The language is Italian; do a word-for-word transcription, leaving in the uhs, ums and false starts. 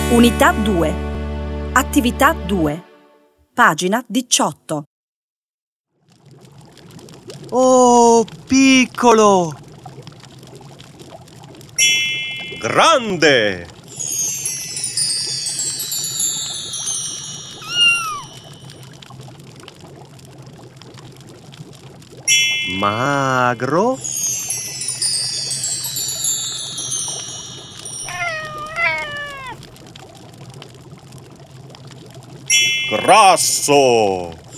Unità due. Attività due. Pagina diciotto. Oh, piccolo! Grande! Magro? Grasso!